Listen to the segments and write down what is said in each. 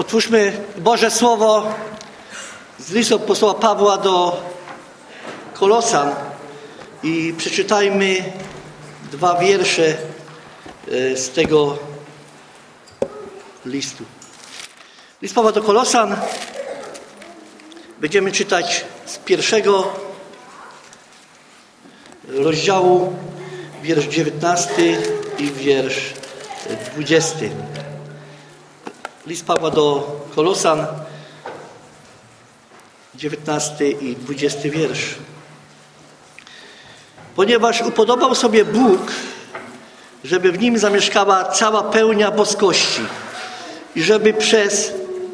Otwórzmy Boże Słowo z listu apostoła Pawła do Kolosan i przeczytajmy 2 wiersze z tego listu. List Pawła do Kolosan będziemy czytać z 1 rozdziału, wiersz 19 i wiersz 20. List Pawła do Kolosan, 19 i 20 wiersz. Ponieważ upodobał sobie Bóg, żeby w nim zamieszkała cała pełnia boskości i żeby przez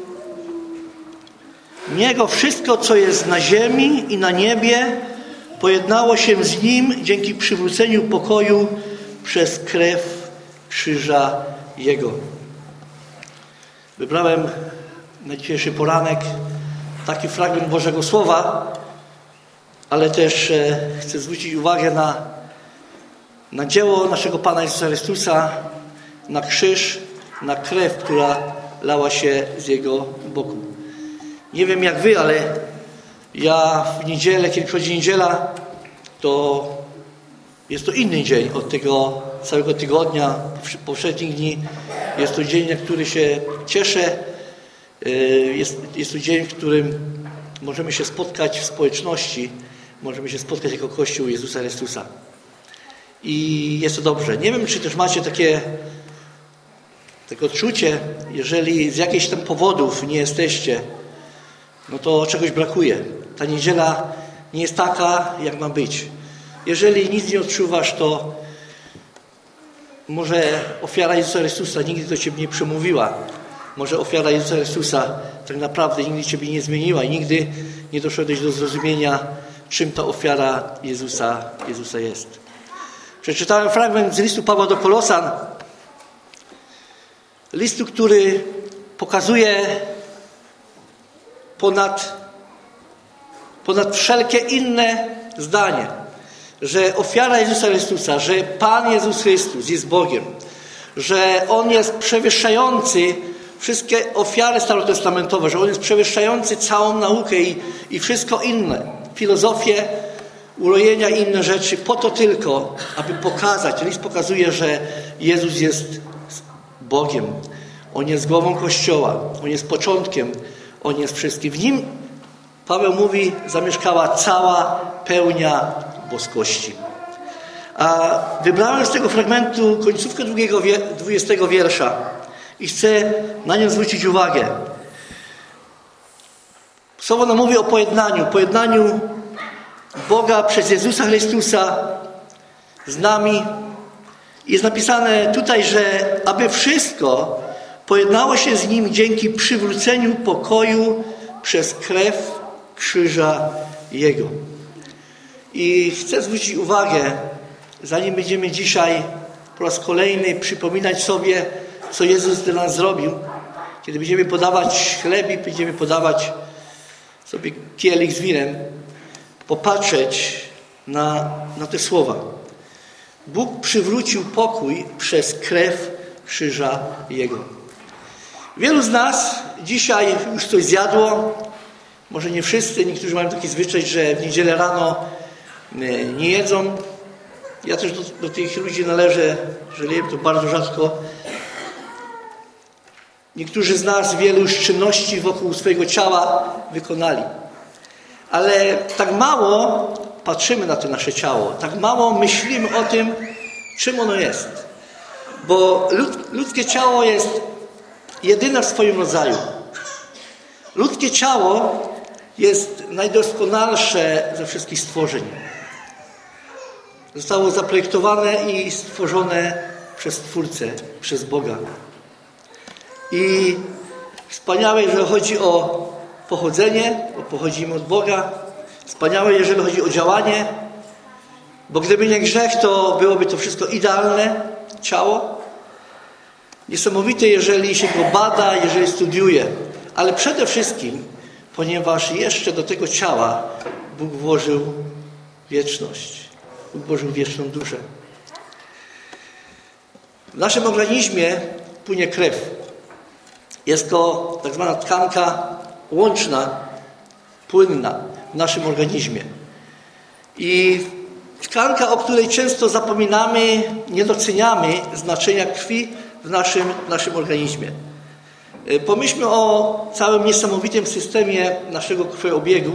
Niego wszystko, co jest na ziemi i na niebie, pojednało się z Nim dzięki przywróceniu pokoju przez krew krzyża Jego. Wybrałem na dzisiejszy poranek taki fragment Bożego Słowa, ale też chcę zwrócić uwagę na dzieło naszego Pana Jezusa Chrystusa, na krzyż, na krew, która lała się z Jego boku. Nie wiem jak wy, ale ja w niedzielę, kiedy przychodzi niedziela, to jest to inny dzień od tego całego tygodnia, poprzednich dni. Jest to dzień, na który się cieszę. Jest to dzień, w którym możemy się spotkać w społeczności, możemy się spotkać jako Kościół Jezusa Chrystusa. I jest to dobrze. Nie wiem, czy też macie takie odczucie, jeżeli z jakichś tam powodów nie jesteście, no to czegoś brakuje. Ta niedziela nie jest taka, jak ma być. Jeżeli nic nie odczuwasz, to może ofiara Jezusa Chrystusa nigdy do Ciebie nie przemówiła. Może ofiara Jezusa Chrystusa tak naprawdę nigdy Ciebie nie zmieniła i nigdy nie doszedłeś do zrozumienia, czym ta ofiara Jezusa jest. Przeczytałem fragment z listu Pawła do Kolosan. Listu, który pokazuje ponad wszelkie inne zdanie, że ofiara Jezusa Chrystusa, że Pan Jezus Chrystus jest Bogiem, że On jest przewyższający wszystkie ofiary starotestamentowe, że On jest przewyższający całą naukę i wszystko inne, filozofię, urojenia i inne rzeczy, po to tylko, aby pokazać, list pokazuje, że Jezus jest Bogiem. On jest głową Kościoła, On jest początkiem, On jest wszystkim. W Nim, Paweł mówi, zamieszkała cała pełnia boskości. A wybrałem z tego fragmentu końcówkę 20 wiersza i chcę na nią zwrócić uwagę. Słowo nam mówi o pojednaniu Boga przez Jezusa Chrystusa z nami. Jest napisane tutaj, że aby wszystko pojednało się z Nim dzięki przywróceniu pokoju przez krew krzyża Jego. I chcę zwrócić uwagę, zanim będziemy dzisiaj po raz kolejny przypominać sobie, co Jezus dla nas zrobił, kiedy będziemy podawać chleb i będziemy podawać sobie kielich z winem, popatrzeć na te słowa. Bóg przywrócił pokój przez krew krzyża Jego. Wielu z nas dzisiaj już coś zjadło, może nie wszyscy, niektórzy mają taki zwyczaj, że w niedzielę rano nie jedzą. Ja też do tych ludzi należę, że jem to bardzo rzadko. Niektórzy z nas wiele już czynności wokół swojego ciała wykonali. Ale tak mało patrzymy na to nasze ciało, tak mało myślimy o tym, czym ono jest. Bo ludzkie ciało jest jedyne w swoim rodzaju. Ludzkie ciało jest najdoskonalsze ze wszystkich stworzeń. Zostało zaprojektowane i stworzone przez Stwórcę, przez Boga. I wspaniałe, jeżeli chodzi o pochodzenie, bo pochodzimy od Boga. Wspaniałe, jeżeli chodzi o działanie, bo gdyby nie grzech, to byłoby to wszystko idealne ciało. Niesamowite, jeżeli się go bada, jeżeli studiuje. Ale przede wszystkim, ponieważ jeszcze do tego ciała Bóg włożył wieczność. Bóg włożył wieczną duszę. W naszym organizmie płynie krew. Jest to tak zwana tkanka łączna, płynna w naszym organizmie. I tkanka, o której często zapominamy, nie doceniamy znaczenia krwi w naszym organizmie. Pomyślmy o całym niesamowitym systemie naszego krwiobiegu,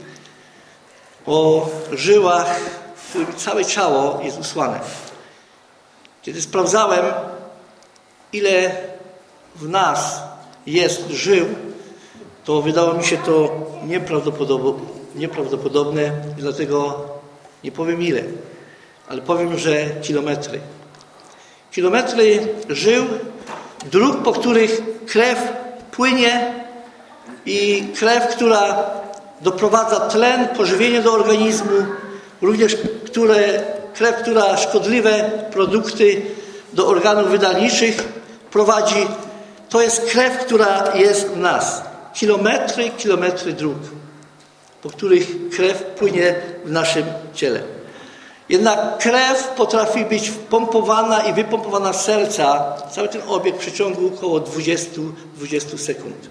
o żyłach, w którym całe ciało jest usłane. Kiedy sprawdzałem, ile w nas jest żył, to wydało mi się to nieprawdopodobne i dlatego nie powiem ile, ale powiem, że kilometry. Kilometry żył, dróg, po których krew płynie i krew, która doprowadza tlen, pożywienie do organizmu, również krew, która szkodliwe produkty do organów wydalniczych prowadzi. To jest krew, która jest w nas. Kilometry dróg, po których krew płynie w naszym ciele. Jednak krew potrafi być pompowana i wypompowana z serca, cały ten obieg w przeciągu około 20 sekund.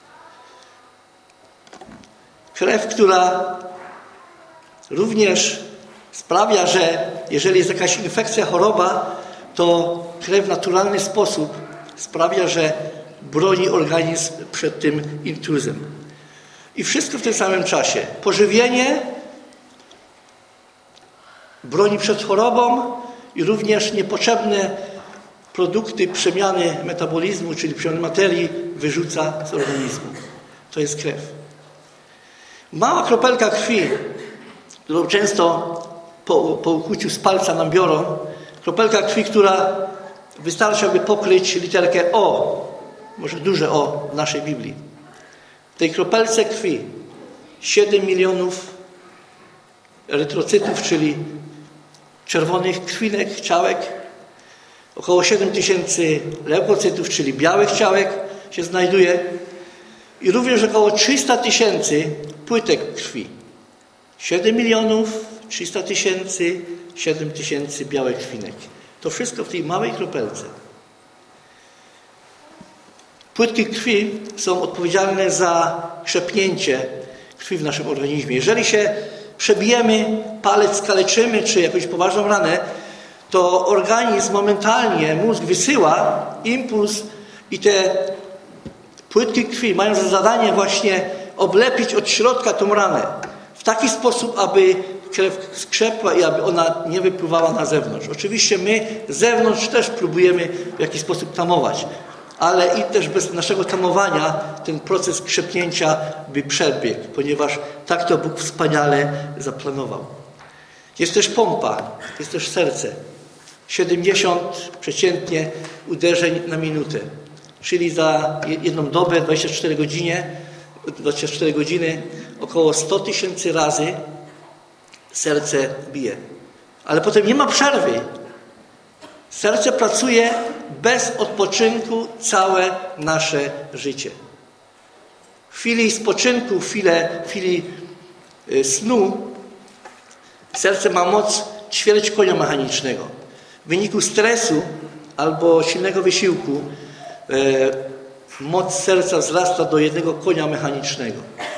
Krew, która również sprawia, że jeżeli jest jakaś infekcja, choroba, to krew w naturalny sposób sprawia, że broni organizm przed tym intruzem. I wszystko w tym samym czasie. Pożywienie broni przed chorobą i również niepotrzebne produkty przemiany metabolizmu, czyli przemiany materii, wyrzuca z organizmu. To jest krew. Mała kropelka krwi, którą często po ukłuciu z palca nam biorą, kropelka krwi, która wystarczy, aby pokryć literkę O, może duże O w naszej Biblii. W tej kropelce krwi 7 milionów erytrocytów, czyli czerwonych krwinek, ciałek, około 7 tysięcy leukocytów, czyli białych ciałek się znajduje i również około 300 tysięcy płytek krwi. 7 milionów, 300 tysięcy, 7 tysięcy białych krwinek. To wszystko w tej małej kropelce. Płytki krwi są odpowiedzialne za krzepnięcie krwi w naszym organizmie. Jeżeli się przebijemy, palec skaleczymy, czy jakąś poważną ranę, to organizm momentalnie, mózg wysyła impuls i te płytki krwi mają za zadanie właśnie oblepić od środka tą ranę. W taki sposób, aby krew skrzepła i aby ona nie wypływała na zewnątrz. Oczywiście my z zewnątrz też próbujemy w jakiś sposób tamować, ale i też bez naszego tamowania ten proces krzepnięcia by przebiegł, ponieważ tak to Bóg wspaniale zaplanował. Jest też pompa, jest też serce. 70 przeciętnie uderzeń na minutę, czyli za jedną dobę, 24 godziny, około 100 tysięcy razy serce bije. Ale potem nie ma przerwy. Serce pracuje bez odpoczynku całe nasze życie. W chwili spoczynku, w chwili snu serce ma moc ćwierć konia mechanicznego. W wyniku stresu albo silnego wysiłku moc serca wzrasta do 1 konia mechanicznego.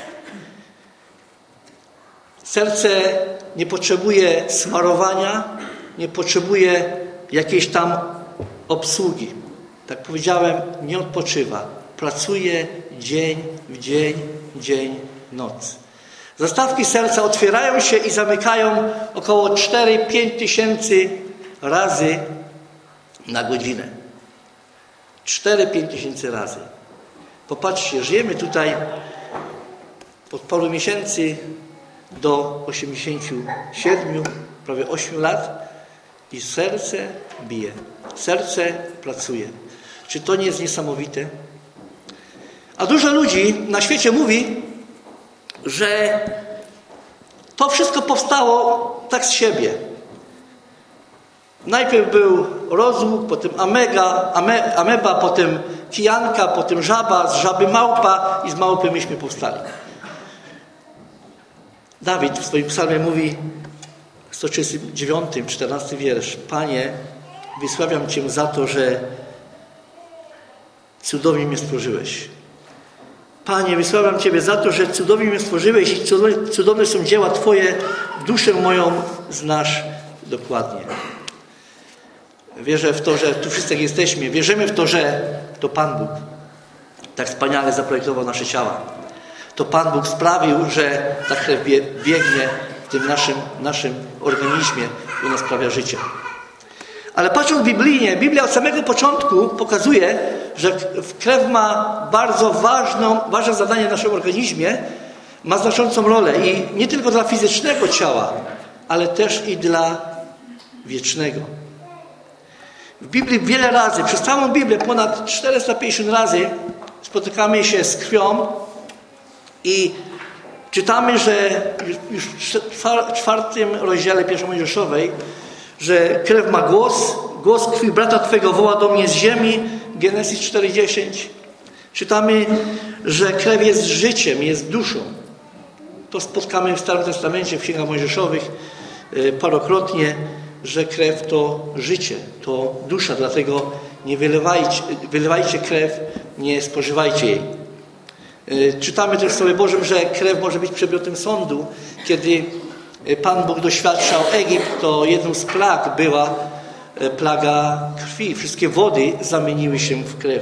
Serce nie potrzebuje smarowania, nie potrzebuje jakiejś tam obsługi. Tak powiedziałem, nie odpoczywa. Pracuje dzień w dzień, noc. Zastawki serca otwierają się i zamykają około 4-5 tysięcy razy na godzinę. 4-5 tysięcy razy. Popatrzcie, żyjemy tutaj od paru miesięcy do 87, prawie 8 lat i serce bije. Serce pracuje. Czy to nie jest niesamowite? A dużo ludzi na świecie mówi, że to wszystko powstało tak z siebie. Najpierw był rozłuk, potem ameba, potem kijanka, potem żaba, z żaby małpa i z małpy myśmy powstali. Dawid w swoim psalmie mówi w 139, 14 wiersz: Panie, wysławiam Cię za to, że cudownie mnie stworzyłeś. Panie, wysławiam Ciebie za to, że cudownie mnie stworzyłeś i cudowne są dzieła Twoje. Duszę moją znasz dokładnie. Wierzę w to, że tu wszyscy jesteśmy. Wierzymy w to, że to Pan Bóg tak wspaniale zaprojektował nasze ciała. To Pan Bóg sprawił, że ta krew biegnie w tym naszym organizmie i ona sprawia życie. Ale patrząc biblijnie, Biblia od samego początku pokazuje, że krew ma bardzo ważne zadanie w naszym organizmie, ma znaczącą rolę i nie tylko dla fizycznego ciała, ale też i dla wiecznego. W Biblii wiele razy, przez całą Biblię ponad 450 razy spotykamy się z krwią i czytamy, że już w 4 rozdziale 1 Mojżeszowej, że krew ma głos krwi brata Twego woła do mnie z ziemi, Genesis 4:10. Czytamy, że krew jest życiem, jest duszą. To spotkamy w Starym Testamencie, w Księgach Mojżeszowych parokrotnie, że krew to życie, to dusza, dlatego nie wylewajcie krew, nie spożywajcie jej. Czytamy też w Słowie Bożym, że krew może być przedmiotem sądu. Kiedy Pan Bóg doświadczał Egipt, to jedną z plag była plaga krwi. Wszystkie wody zamieniły się w krew.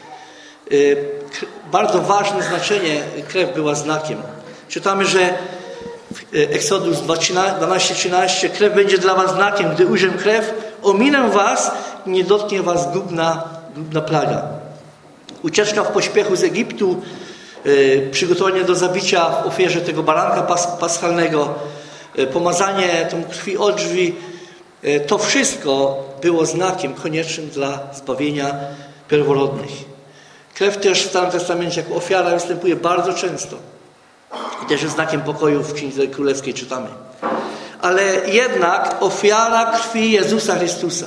Bardzo ważne znaczenie krew była znakiem. Czytamy, że w Exodus 12:13 krew będzie dla was znakiem. Gdy ujrzę krew, ominę was i nie dotknie was gubna plaga. Ucieczka w pośpiechu z Egiptu, przygotowanie do zabicia w ofierze tego baranka paschalnego, pomazanie tą krwi o drzwi, to wszystko było znakiem koniecznym dla zbawienia pierworodnych. Krew też w Starym Testamencie jako ofiara występuje bardzo często. I też jest znakiem pokoju w Księdze Królewskiej czytamy. Ale jednak ofiara krwi Jezusa Chrystusa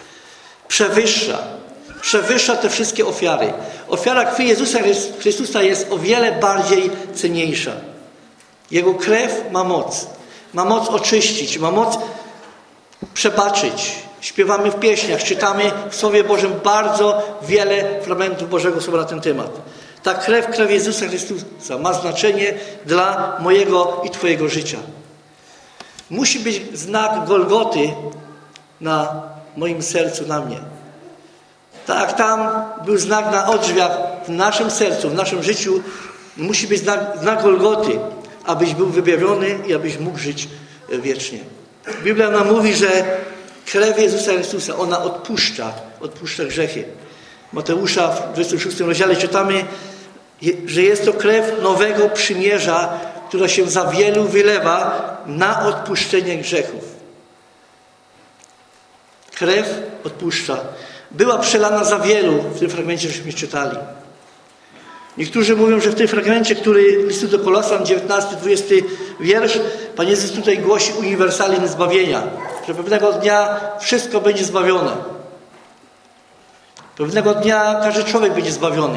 przewyższa te wszystkie ofiary. Ofiara krwi Jezusa Chrystusa jest o wiele bardziej cenniejsza. Jego krew ma moc. Ma moc oczyścić, ma moc przebaczyć. Śpiewamy w pieśniach, czytamy w Słowie Bożym bardzo wiele fragmentów Bożego Słowa na ten temat. Ta krew Jezusa Chrystusa ma znaczenie dla mojego i Twojego życia. Musi być znak Golgoty na moim sercu, na mnie. Tak jak tam był znak na odrzwiach w naszym sercu, w naszym życiu, musi być znak Golgoty, abyś był wybawiony i abyś mógł żyć wiecznie. Biblia nam mówi, że krew Jezusa Chrystusa, ona odpuszcza grzechy. Mateusza w 26 rozdziale czytamy, że jest to krew nowego przymierza, która się za wielu wylewa na odpuszczenie grzechów. Krew odpuszcza. Była przelana za wielu w tym fragmencie, żeśmy czytali. Niektórzy mówią, że w tym fragmencie, który listu do Kolosan, 19-20 wiersz, Pan Jezus tutaj głosi uniwersalny zbawienia. Że pewnego dnia wszystko będzie zbawione. Pewnego dnia każdy człowiek będzie zbawiony.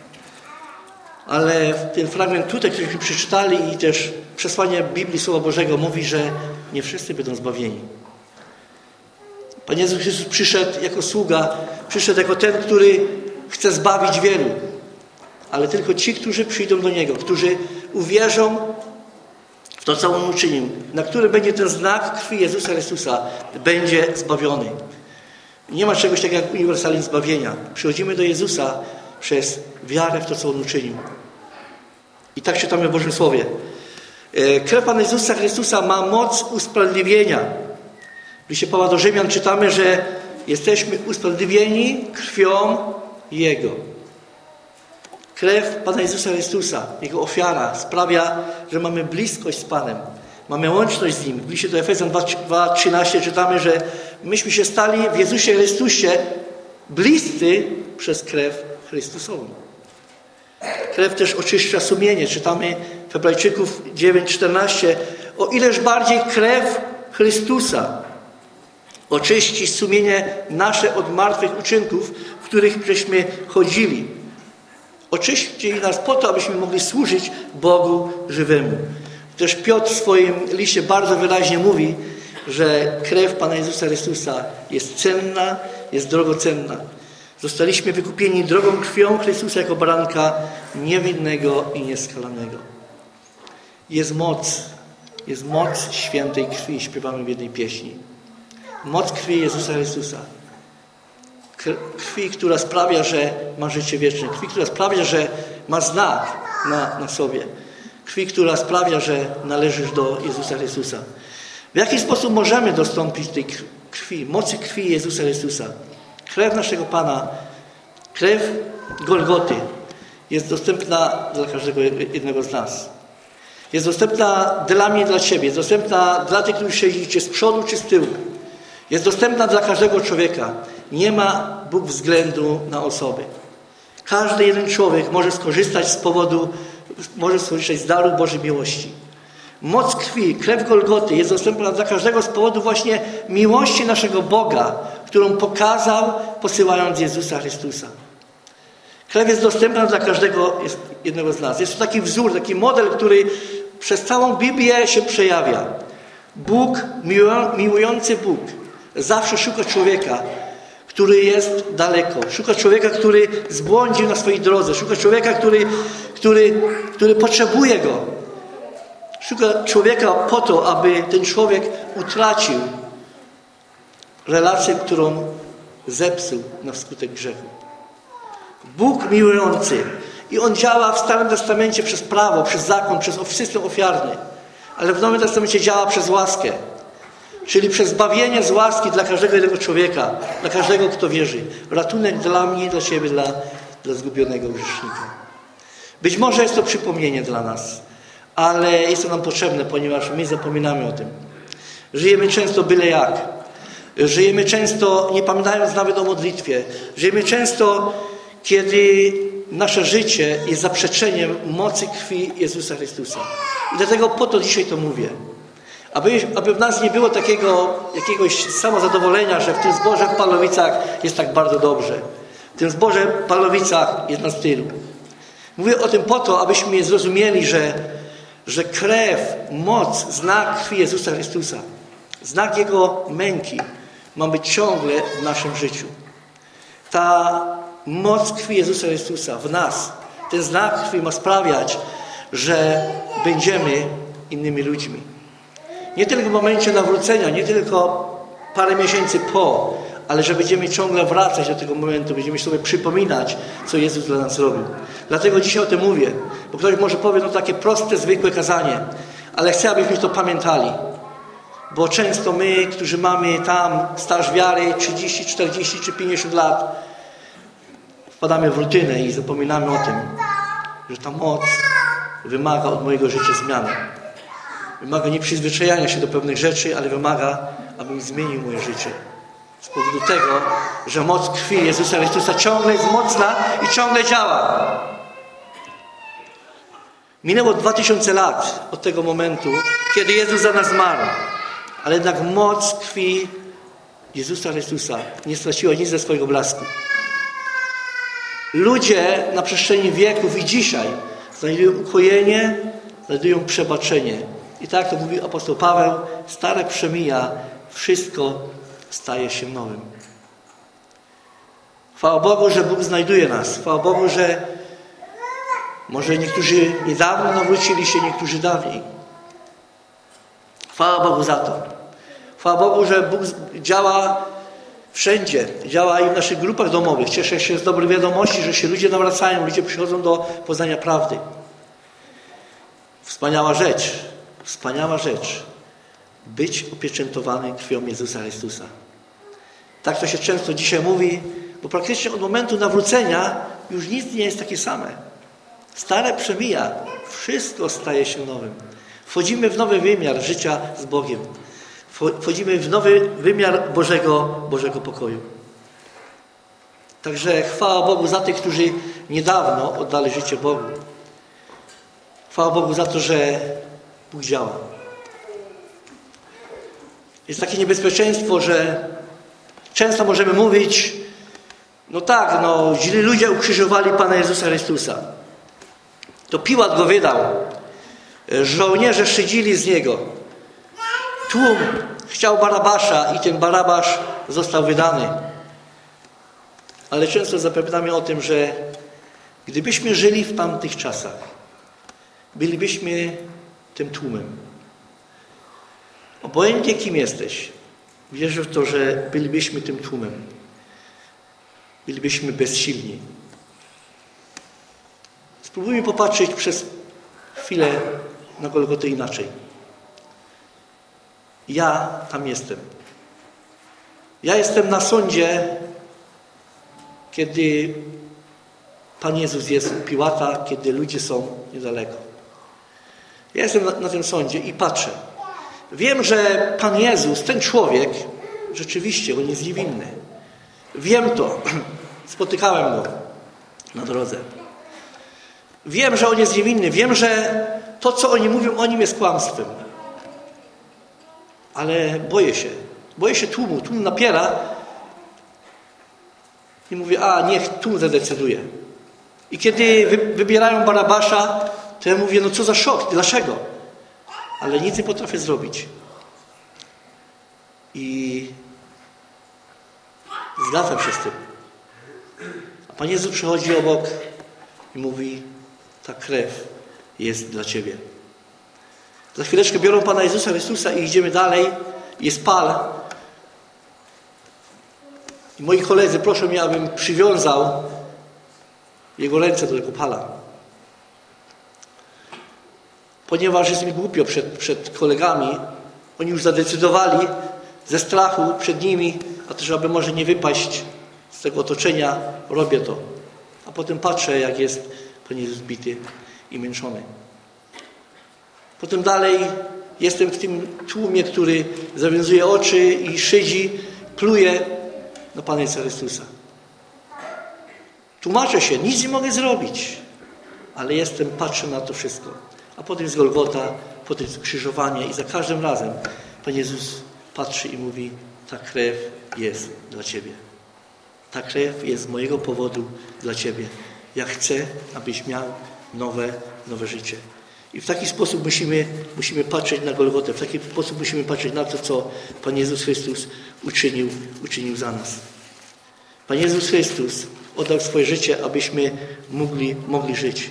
Ale ten fragment tutaj, któryśmy przeczytali i też przesłanie Biblii Słowa Bożego mówi, że nie wszyscy będą zbawieni. Pan Jezus Chrystus przyszedł jako sługa, przyszedł jako ten, który chce zbawić wielu. Ale tylko ci, którzy przyjdą do Niego, którzy uwierzą w to, co On uczynił, na którym będzie ten znak krwi Jezusa Chrystusa, będzie zbawiony. Nie ma czegoś takiego jak uniwersalne zbawienia. Przychodzimy do Jezusa przez wiarę w to, co On uczynił. I tak czytamy w Bożym Słowie. Krew Pana Jezusa Chrystusa ma moc usprawiedliwienia. W liście Pawła do Rzymian czytamy, że jesteśmy usprawiedliwieni krwią Jego. Krew Pana Jezusa Chrystusa, Jego ofiara sprawia, że mamy bliskość z Panem. Mamy łączność z Nim. W liście do Efezjan 2:13 czytamy, że myśmy się stali w Jezusie Chrystusie bliscy przez krew Chrystusową. Krew też oczyszcza sumienie. Czytamy w Hebrajczyków 9:14. O ileż bardziej krew Chrystusa oczyści sumienie nasze od martwych uczynków, w których żeśmy chodzili. Oczyści nas po to, abyśmy mogli służyć Bogu żywemu. Też Piotr w swoim liście bardzo wyraźnie mówi, że krew Pana Jezusa Chrystusa jest cenna, jest drogocenna. Zostaliśmy wykupieni drogą krwią Chrystusa jako baranka niewinnego i nieskalanego. Jest moc świętej krwi, śpiewamy w jednej pieśni. Moc krwi Jezusa Chrystusa. Krwi, która sprawia, że ma życie wieczne. Krwi, która sprawia, że ma znak na sobie. Krwi, która sprawia, że należysz do Jezusa Chrystusa. W jaki sposób możemy dostąpić tej krwi, mocy krwi Jezusa Chrystusa? Krew naszego Pana, krew Golgoty jest dostępna dla każdego jednego z nas. Jest dostępna dla mnie i dla Ciebie. Jest dostępna dla tych, którzy siedzicie z przodu czy z tyłu. Jest dostępna dla każdego człowieka. Nie ma Bóg względu na osoby. Każdy jeden człowiek może skorzystać z daru Bożej miłości. Moc krwi, krew Golgoty jest dostępna dla każdego z powodu właśnie miłości naszego Boga, którą pokazał, posyłając Jezusa Chrystusa. Krew jest dostępna dla każdego jednego z nas. Jest to taki wzór, taki model, który przez całą Biblię się przejawia. Bóg, miłujący Bóg, zawsze szuka człowieka, który jest daleko. Szuka człowieka, który zbłądził na swojej drodze. Szuka człowieka, który potrzebuje Go. Szuka człowieka po to, aby ten człowiek utracił relację, którą zepsuł na skutek grzechu. Bóg miłujący. I On działa w Starym Testamencie przez prawo, przez zakon, przez system ofiarny. Ale w Nowym Testamencie działa przez łaskę. Czyli przez zbawienie z łaski dla każdego jednego człowieka, dla każdego, kto wierzy. Ratunek dla mnie, dla Ciebie, dla zgubionego grzesznika. Być może jest to przypomnienie dla nas, ale jest to nam potrzebne, ponieważ my zapominamy o tym. Żyjemy często byle jak. Żyjemy często nie pamiętając nawet o modlitwie. Żyjemy często, kiedy nasze życie jest zaprzeczeniem mocy krwi Jezusa Chrystusa. I dlatego po to dzisiaj to mówię. Aby w nas nie było jakiegoś samozadowolenia, że w tym zborze w Palowicach jest tak bardzo dobrze. W tym zborze w Palowicach jest nas tylu. Mówię o tym po to, abyśmy zrozumieli, że krew, moc, znak krwi Jezusa Chrystusa, znak Jego męki ma być ciągle w naszym życiu. Ta moc krwi Jezusa Chrystusa w nas, ten znak krwi ma sprawiać, że będziemy innymi ludźmi. Nie tylko w momencie nawrócenia, nie tylko parę miesięcy po, ale że będziemy ciągle wracać do tego momentu, będziemy sobie przypominać, co Jezus dla nas robił. Dlatego dzisiaj o tym mówię, bo ktoś może powie, no takie proste, zwykłe kazanie, ale chcę, abyśmy to pamiętali. Bo często my, którzy mamy tam staż wiary 30, 40 czy 50 lat, wpadamy w rutynę i zapominamy o tym, że ta moc wymaga od mojego życia zmiany. Wymaga nie przyzwyczajania się do pewnych rzeczy, ale wymaga, abym zmienił moje życie. Z powodu tego, że moc krwi Jezusa Chrystusa ciągle jest mocna i ciągle działa. Minęło 2000 lat od tego momentu, kiedy Jezus za nas zmarł. Ale jednak moc krwi Jezusa Chrystusa nie straciła nic ze swojego blasku. Ludzie na przestrzeni wieków i dzisiaj znajdują ukojenie, znajdują przebaczenie. I tak to mówi apostoł Paweł, stare przemija, wszystko staje się nowym. Chwała Bogu, że Bóg znajduje nas. Chwała Bogu, że może niektórzy niedawno nawrócili się, niektórzy dawniej. Chwała Bogu za to. Chwała Bogu, że Bóg działa wszędzie. Działa i w naszych grupach domowych. Cieszę się z dobrych wiadomości, że się ludzie nawracają, ludzie przychodzą do poznania prawdy. Wspaniała rzecz. Wspaniała rzecz. Być opieczętowany krwią Jezusa Chrystusa. Tak to się często dzisiaj mówi, bo praktycznie od momentu nawrócenia już nic nie jest takie same. Stare przemija. Wszystko staje się nowym. Wchodzimy w nowy wymiar życia z Bogiem. Wchodzimy w nowy wymiar Bożego pokoju. Także chwała Bogu za tych, którzy niedawno oddali życie Bogu. Chwała Bogu za to, że Bóg działa. Jest takie niebezpieczeństwo, że często możemy mówić, no tak, no źli ludzie ukrzyżowali Pana Jezusa Chrystusa. To Piłat go wydał. Żołnierze szydzili z niego. Tłum chciał Barabasza i ten Barabasz został wydany. ale często zapominamy o tym, że gdybyśmy żyli w tamtych czasach, bylibyśmy tym tłumem. Obojętnie kim jesteś, wierzę w to, że bylibyśmy tym tłumem. Bylibyśmy bezsilni. Spróbujmy popatrzeć przez chwilę na Golgotę inaczej. Ja tam jestem. Ja jestem na sądzie, kiedy Pan Jezus jest u Piłata, kiedy ludzie są niedaleko. Ja jestem na tym sądzie i patrzę. Wiem, że Pan Jezus, ten człowiek, rzeczywiście, on jest niewinny. Wiem to. Spotykałem go na drodze. Wiem, że on jest niewinny. Wiem, że to, co oni mówią o nim, jest kłamstwem. Ale boję się. Boję się tłumu. Tłum napiera. I mówię, niech tłum zadecyduje. I kiedy wybierają Barabasza, to ja mówię, no co za szok. Dlaczego? Ale nic nie potrafię zrobić. I zgadzam się z tym. A Pan Jezus przychodzi obok i mówi, ta krew jest dla Ciebie. Za chwileczkę biorą Pana Jezusa Chrystusa i idziemy dalej. Jest pal. I moi koledzy proszą mnie, abym przywiązał jego ręce do tego pala. Ponieważ jest mi głupio przed kolegami. Oni już zadecydowali ze strachu przed nimi, a też aby może nie wypaść z tego otoczenia, robię to. A potem patrzę, jak jest Pan Jezus bity i męczony. Potem dalej jestem w tym tłumie, który zawiązuje oczy i szydzi, pluje na Pana Jezusa Chrystusa. Tłumaczę się, nic nie mogę zrobić, ale patrzę na to wszystko. A potem jest Golgota, potem jest krzyżowanie i za każdym razem Pan Jezus patrzy i mówi, ta krew jest dla Ciebie. Ta krew jest z mojego powodu dla Ciebie. Ja chcę, abyś miał nowe życie. I w taki sposób musimy patrzeć na Golgotę. W taki sposób musimy patrzeć na to, co Pan Jezus Chrystus uczynił za nas. Pan Jezus Chrystus oddał swoje życie, abyśmy mogli żyć.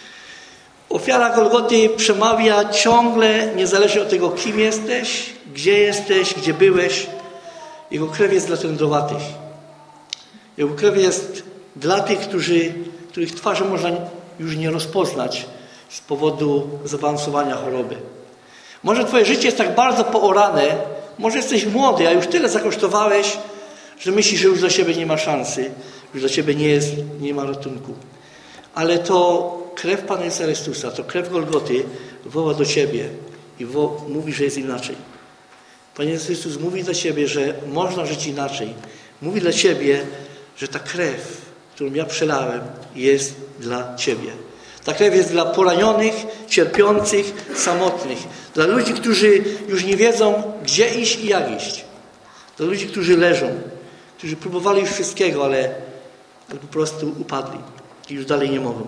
Ofiara Golgoty przemawia ciągle, niezależnie od tego, kim jesteś, gdzie byłeś. Jego krew jest dla tędrowatych. Jego krew jest dla tych, których twarzy można już nie rozpoznać z powodu zaawansowania choroby. Może Twoje życie jest tak bardzo poorane, może jesteś młody, a już tyle zakosztowałeś, że myślisz, że już dla siebie nie ma szansy, już dla ciebie nie ma ratunku. Ale to krew Pana Jezusa Chrystusa, to krew Golgoty woła do ciebie i mówi, że jest inaczej. Pan Jezus Chrystus mówi dla ciebie, że można żyć inaczej. Mówi dla ciebie, że ta krew, którą ja przelałem, jest dla ciebie. Ta krew jest dla poranionych, cierpiących, samotnych. Dla ludzi, którzy już nie wiedzą, gdzie iść i jak iść. Dla ludzi, którzy leżą, którzy próbowali już wszystkiego, ale po prostu upadli i już dalej nie mogą.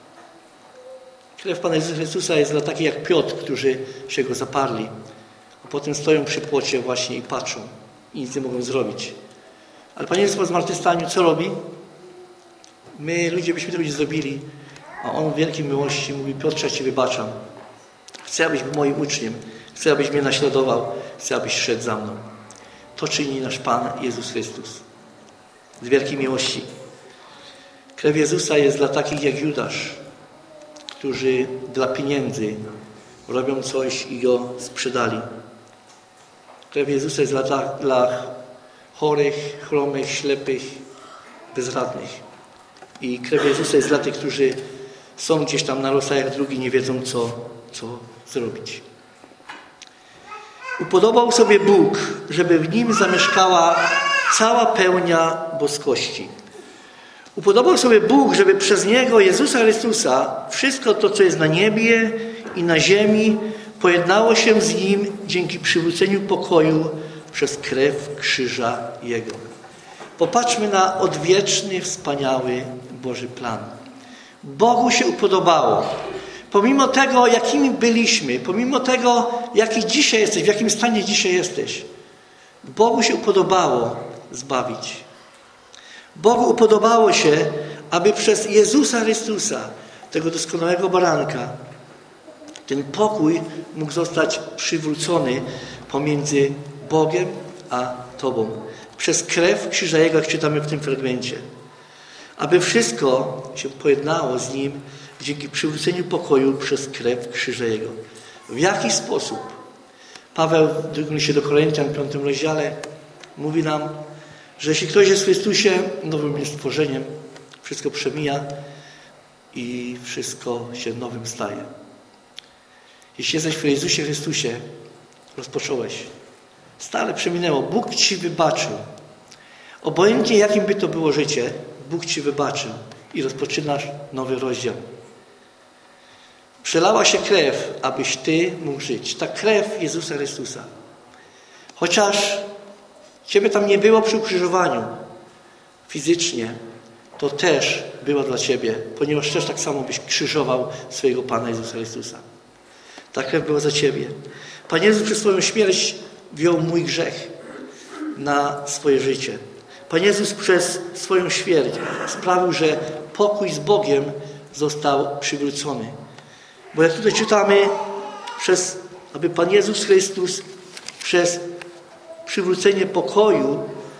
Krew Pana Jezusa Chrystusa jest dla takich jak Piotr, którzy się go zaparli, a potem stoją przy płocie właśnie i patrzą i nic nie mogą zrobić. Ale Pan Jezus po zmartwychwstaniu co robi? My, ludzie, byśmy tego nie zrobili, a On w wielkiej miłości mówi: Piotrze, Ci wybaczam. Chcę, abyś był moim uczniem. Chcę, abyś mnie naśladował. Chcę, abyś szedł za mną. To czyni nasz Pan Jezus Chrystus. Z wielkiej miłości. Krew Jezusa jest dla takich jak Judasz, którzy dla pieniędzy robią coś i go sprzedali. Krew Jezusa jest dla chorych, chromych, ślepych, bezradnych. I krew Jezusa jest dla tych, którzy są gdzieś tam na losach drugi, nie wiedzą co zrobić. Upodobał sobie Bóg, żeby w nim zamieszkała cała pełnia boskości. Upodobał sobie Bóg, żeby przez Niego, Jezusa Chrystusa, wszystko to, co jest na niebie i na ziemi, pojednało się z Nim dzięki przywróceniu pokoju przez krew krzyża Jego. Popatrzmy na odwieczny, wspaniały Boży plan. Bogu się upodobało. Pomimo tego, jakimi byliśmy, pomimo tego, jaki dzisiaj jesteś, w jakim stanie dzisiaj jesteś, Bogu się upodobało zbawić. Bogu upodobało się, aby przez Jezusa Chrystusa, tego doskonałego baranka, ten pokój mógł zostać przywrócony pomiędzy Bogiem a Tobą. Przez krew krzyża Jego, jak czytamy w tym fragmencie. Aby wszystko się pojednało z Nim dzięki przywróceniu pokoju przez krew krzyża Jego. W jaki sposób? Paweł w drugim liście do Koryntian, w 5 rozdziale, mówi nam, że jeśli ktoś jest w Chrystusie, nowym jest stworzeniem, wszystko przemija i wszystko się nowym staje. Jeśli jesteś w Jezusie Chrystusie, rozpocząłeś. Stale przeminęło. Bóg Ci wybaczył. Obojętnie jakim by to było życie, Bóg Ci wybaczył i rozpoczynasz nowy rozdział. Przelała się krew, abyś Ty mógł żyć. Ta krew Jezusa Chrystusa. Chociaż Ciebie tam nie było przy ukrzyżowaniu fizycznie, to też była dla Ciebie, ponieważ też tak samo byś krzyżował swojego Pana Jezusa Chrystusa. Ta krew była za Ciebie. Pan Jezus przez swoją śmierć wziął mój grzech na swoje życie. Pan Jezus przez swoją śmierć sprawił, że pokój z Bogiem został przywrócony. Bo jak tutaj czytamy, aby Pan Jezus Chrystus przez przywrócenie pokoju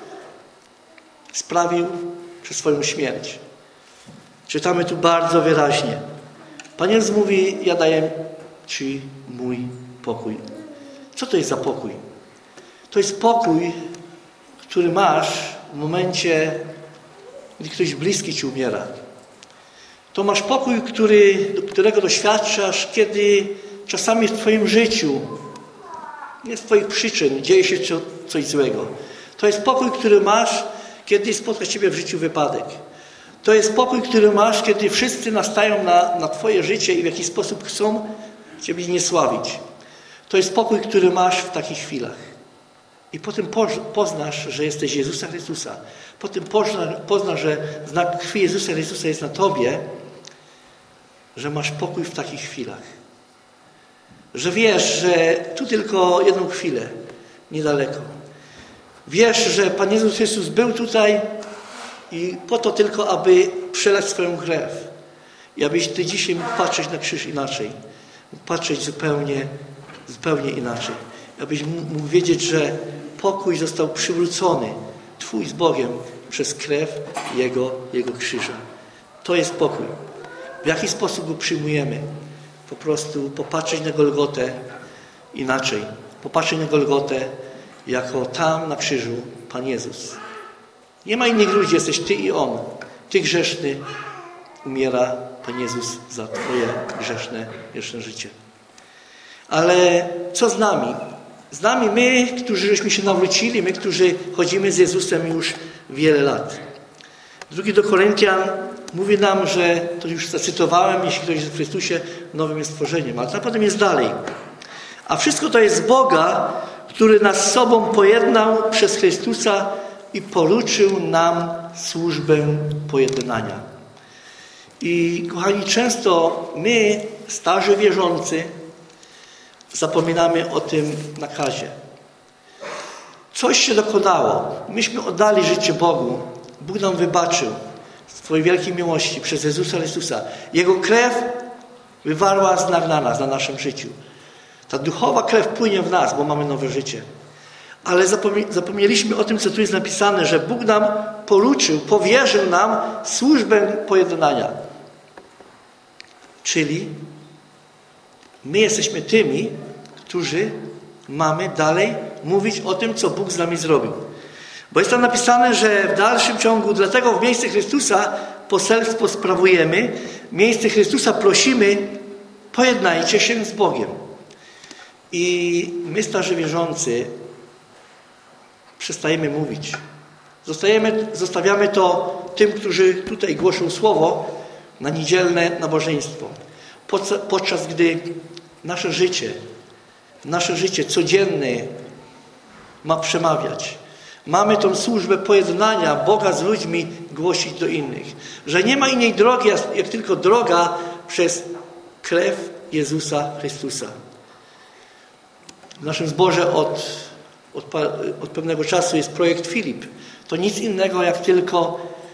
sprawił przez swoją śmierć. Czytamy tu bardzo wyraźnie. Pan Jezus mówi, ja daję Ci mój pokój. Co to jest za pokój? To jest pokój, który masz w momencie, gdy ktoś bliski Ci umiera. To masz pokój, którego doświadczasz, kiedy czasami w Twoim życiu, nie z Twoich przyczyn, dzieje się coś złego. To jest pokój, który masz, kiedy spotka Ciebie w życiu wypadek. To jest pokój, który masz, kiedy wszyscy nastają na Twoje życie i w jakiś sposób chcą Ciebie zniesławić. To jest pokój, który masz w takich chwilach. I potem poznasz, że jesteś Jezusa Chrystusa. Potem poznasz, że znak krwi Jezusa Chrystusa jest na Tobie, że masz pokój w takich chwilach. Że wiesz, że tu tylko jedną chwilę, niedaleko. Wiesz, że Pan Jezus Chrystus był tutaj i po to tylko, aby przelać swoją krew. I abyś Ty dzisiaj mógł patrzeć na krzyż inaczej. Mógł patrzeć zupełnie inaczej. Abyś mógł wiedzieć, że pokój został przywrócony Twój z Bogiem przez krew Jego krzyża. To jest pokój. W jaki sposób go przyjmujemy? Po prostu popatrzeć na Golgotę inaczej. Popatrzeć na Golgotę jako tam na krzyżu Pan Jezus. Nie ma innych ludzi, jesteś Ty i On. Ty grzeszny, umiera Pan Jezus za Twoje grzeszne życie. Ale co z nami? Z nami my, którzy żeśmy się nawrócili, my, którzy chodzimy z Jezusem już wiele lat. Drugi do Koryntian mówi nam, że, to już zacytowałem, jeśli ktoś jest w Chrystusie, nowym jest stworzeniem. Ale potem jest dalej. A wszystko to jest z Boga, który nas z sobą pojednał przez Chrystusa i poruczył nam służbę pojednania. I kochani, często my, starzy wierzący, zapominamy o tym nakazie. Coś się dokonało. Myśmy oddali życie Bogu. Bóg nam wybaczył z swojej wielkiej miłości przez Jezusa Chrystusa. Jego krew wywarła znak na nas, na naszym życiu. Ta duchowa krew płynie w nas, bo mamy nowe życie. Ale zapomnieliśmy o tym, co tu jest napisane, że Bóg nam poruczył, powierzył nam służbę pojednania. Czyli my jesteśmy tymi, którzy mamy dalej mówić o tym, co Bóg z nami zrobił. Bo jest tam napisane, że w dalszym ciągu, dlatego w miejsce Chrystusa poselstwo sprawujemy, w miejsce Chrystusa prosimy, pojednajcie się z Bogiem. I my, starzy wierzący, przestajemy mówić. Zostawiamy to tym, którzy tutaj głoszą słowo na niedzielne nabożeństwo. Podczas gdy nasze życie codzienne ma przemawiać. Mamy tą służbę pojednania Boga z ludźmi głosić do innych. Że nie ma innej drogi, jak tylko droga przez krew Jezusa Chrystusa. W naszym zborze od pewnego czasu jest projekt Filip. To nic innego jak tylko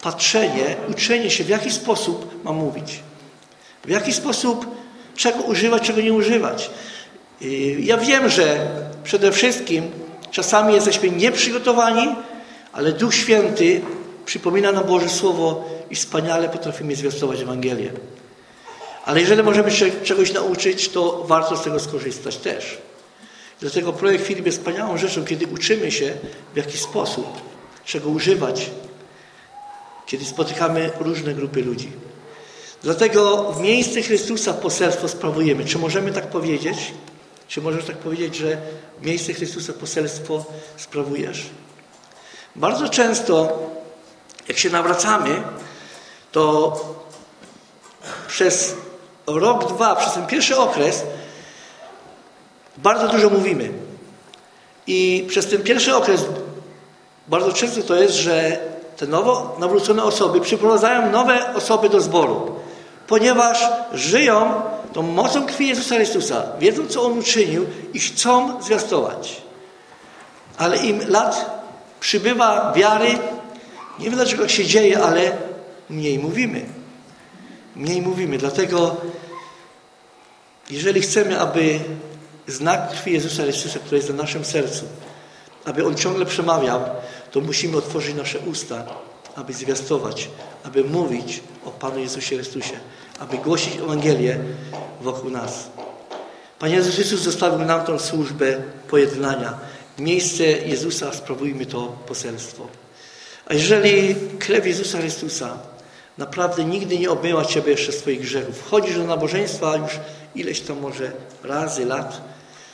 patrzenie, uczenie się, w jaki sposób mam mówić. W jaki sposób, czego używać, czego nie używać. Ja wiem, że przede wszystkim czasami jesteśmy nieprzygotowani, ale Duch Święty przypomina nam Boże Słowo i wspaniale potrafimy zwiastować Ewangelię. Ale jeżeli możemy się czegoś nauczyć, to warto z tego skorzystać też. Dlatego projekt Filip jest wspaniałą rzeczą, kiedy uczymy się, w jaki sposób, czego używać, kiedy spotykamy różne grupy ludzi. Dlatego w miejsce Chrystusa poselstwo sprawujemy. Czy możemy tak powiedzieć? Czy możesz tak powiedzieć, że w miejsce Chrystusa poselstwo sprawujesz? Bardzo często, jak się nawracamy, to przez rok, dwa, przez ten pierwszy okres bardzo dużo mówimy. I przez ten pierwszy okres bardzo często to jest, że te nowo nawrócone osoby przyprowadzają nowe osoby do zboru, ponieważ żyją tą mocą krwi Jezusa Chrystusa, wiedzą, co On uczynił i chcą zwiastować. Ale im lat przybywa wiary, nie wiem dlaczego się dzieje, ale mniej mówimy. Mniej mówimy. Dlatego jeżeli chcemy, aby znak krwi Jezusa Chrystusa, który jest na naszym sercu, aby On ciągle przemawiał, to musimy otworzyć nasze usta, aby zwiastować, aby mówić o Panu Jezusie Chrystusie, aby głosić Ewangelię wokół nas. Pan Jezus Chrystus zostawił nam tą służbę pojednania. W miejsce Jezusa sprawujmy to poselstwo. A jeżeli krew Jezusa Chrystusa naprawdę nigdy nie obmyła Ciebie jeszcze swoich grzechów, chodzisz do nabożeństwa już ileś tam może razy, lat,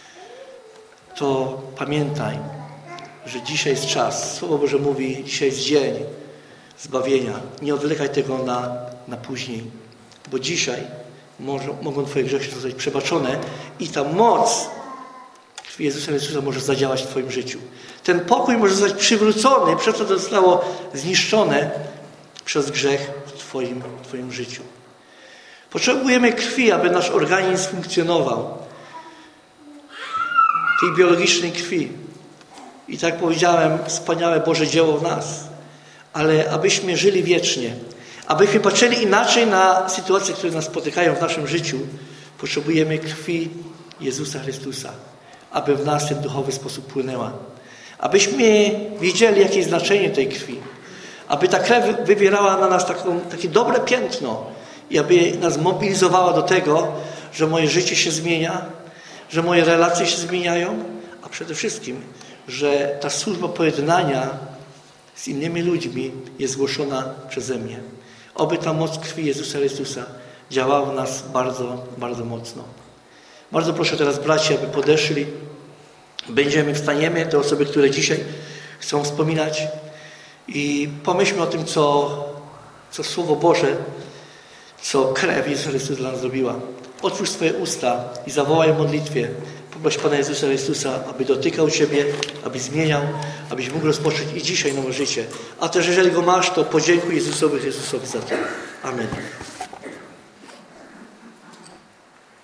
to pamiętaj, że dzisiaj jest czas. Słowo Boże mówi, dzisiaj jest dzień zbawienia. Nie odwlekaj tego na później, bo dzisiaj mogą Twoje grzechy zostać przebaczone i ta moc krwi Jezusa Chrystusa może zadziałać w Twoim życiu. Ten pokój może zostać przywrócony, przez to zostało zniszczone przez grzech w Twoim życiu. Potrzebujemy krwi, aby nasz organizm funkcjonował. Tej biologicznej krwi. I tak jak powiedziałem, wspaniałe Boże dzieło w nas. Ale abyśmy żyli wiecznie, abyśmy patrzyli inaczej na sytuacje, które nas spotykają w naszym życiu, potrzebujemy krwi Jezusa Chrystusa, aby w nas ten duchowy sposób płynęła. Abyśmy wiedzieli, jakie jest znaczenie tej krwi. Aby ta krew wywierała na nas takie dobre piętno i aby nas mobilizowała do tego, że moje życie się zmienia, że moje relacje się zmieniają, a przede wszystkim, że ta służba pojednania z innymi ludźmi jest głoszona przeze mnie. Oby ta moc krwi Jezusa Chrystusa działała w nas bardzo, bardzo mocno. Bardzo proszę teraz braci, aby podeszli. Wstaniemy, te osoby, które dzisiaj chcą wspominać i pomyślmy o tym, co Słowo Boże, co krew Jezusa Chrystusa dla nas zrobiła. Otwórz swoje usta i zawołaj w modlitwie. Poproś Pana Jezusa Chrystusa, aby dotykał Ciebie, aby zmieniał, abyś mógł rozpocząć i dzisiaj nowe życie. A też jeżeli Go masz, to podziękuj Jezusowi Chrystusowi za to. Amen.